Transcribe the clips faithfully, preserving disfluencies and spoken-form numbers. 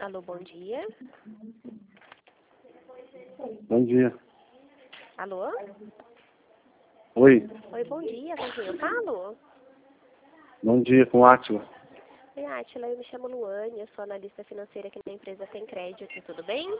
Alô, bom dia. Bom dia. Alô? Oi. Oi, bom dia. Com quem eu falo? Bom dia, com Átila. Oi, Átila. Eu me chamo Luane, eu sou analista financeira aqui na empresa Tem Crédito. Tudo bem?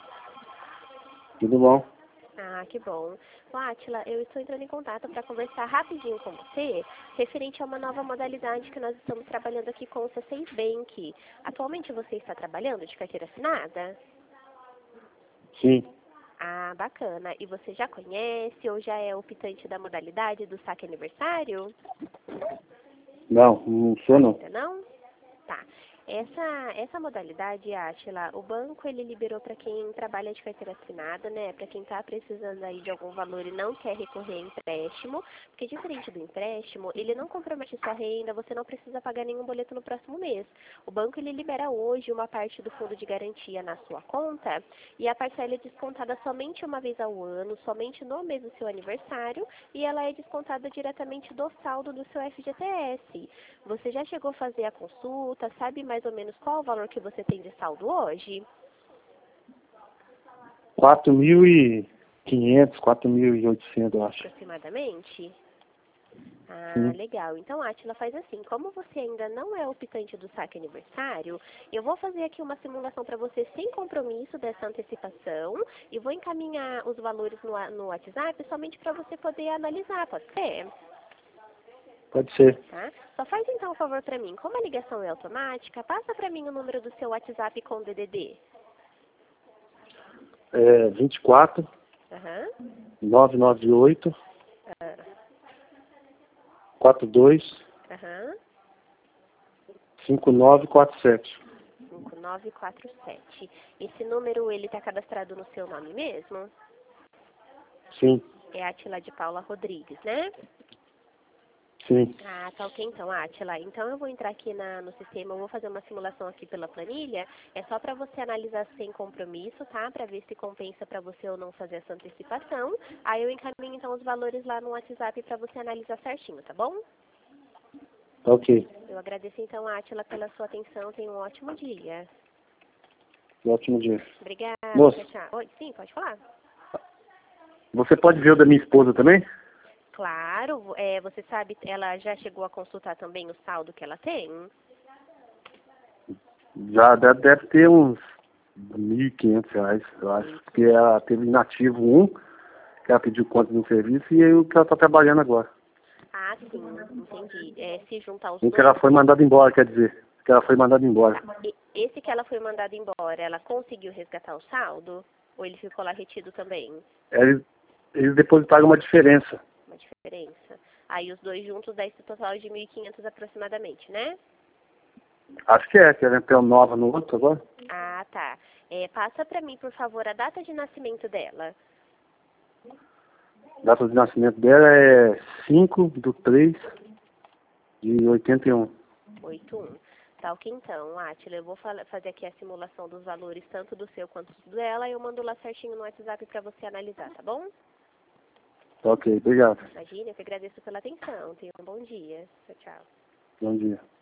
Tudo bom? Ah, que bom. Ô, Átila, eu estou entrando em contato para conversar rapidinho com você, referente a uma nova modalidade que nós estamos trabalhando aqui com o C seis Bank. Atualmente você está trabalhando de carteira assinada? Sim. Ah, bacana. E você já conhece ou já é optante da modalidade do saque aniversário? Não, não sou não. Ainda não? Tá. Essa, essa modalidade, Átila, o banco ele liberou para quem trabalha de carteira assinada, né? Para quem está precisando aí de algum valor e não quer recorrer a empréstimo, porque diferente do empréstimo, ele não compromete sua renda, você não precisa pagar nenhum boleto no próximo mês. O banco ele libera hoje uma parte do fundo de garantia na sua conta e a parcela é descontada somente uma vez ao ano, somente no mês do seu aniversário, e ela é descontada diretamente do saldo do seu F G T S. Você já chegou a fazer a consulta? Sabe mais ou menos qual o valor que você tem de saldo hoje? quatro mil e quinhentos, quatro mil e oitocentos, eu acho. Aproximadamente? Ah, Sim. legal. Então, Átila, faz assim. Como você ainda não é optante do saque aniversário, eu vou fazer aqui uma simulação para você sem compromisso dessa antecipação e vou encaminhar os valores no, wa- no WhatsApp somente para você poder analisar, pode ser? Pode ser. Tá? Só faz então um favor para mim. Como a ligação é automática, passa para mim o número do seu WhatsApp com D D D. É vinte e quatro, Aham. novecentos e noventa e oito, Ah, quarenta e dois, Aham. cinco nove quatro sete. cinco nove quatro sete. Esse número, ele está cadastrado no seu nome mesmo? Sim, É Átila de Paula Rodrigues, né? sim. Ah, tá ok então, Átila. Então eu vou entrar aqui na, no sistema, eu vou fazer uma simulação aqui pela planilha. É só para você analisar sem compromisso, tá? Para ver se compensa para você ou não fazer essa antecipação. Aí eu encaminho então os valores lá no WhatsApp para você analisar certinho, tá bom? Tá ok. Eu agradeço então, Átila, pela sua atenção. Tenha um ótimo dia. Ótimo dia. Obrigada, Moça, tchau, tchau. Oi, sim, pode falar. você pode ver o da minha esposa também? Claro, é, você sabe, ela já chegou a consultar também o saldo que ela tem? Já deve, deve ter uns mil e quinhentos reais, eu acho. Porque ela teve inativo um, que ela pediu conta de um serviço, e aí o que ela está trabalhando agora. Ah, sim, entendi. É, se juntar os Um que dois... ela foi mandada embora, quer dizer. Que ela foi mandada embora. Tá. E esse que ela foi mandada embora, ela conseguiu resgatar o saldo? Ou ele ficou lá retido também? Eles, eles depositaram uma diferença. Uma diferença. Aí os dois juntos dá esse total de mil e quinhentos aproximadamente, né? Acho que é, que ela entrou nova no outro agora. Ah, tá. É, passa pra mim, por favor, a data de nascimento dela. A data de nascimento dela é cinco de três de oitenta e um. oito um. Tá ok então, Átila. Eu vou fala- fazer aqui a simulação dos valores, tanto do seu quanto do dela, e eu mando lá certinho no WhatsApp pra você analisar, tá bom? Tá ok, obrigado. Imagina, eu que agradeço pela atenção. Tenha um bom dia. Tchau, tchau. Bom dia.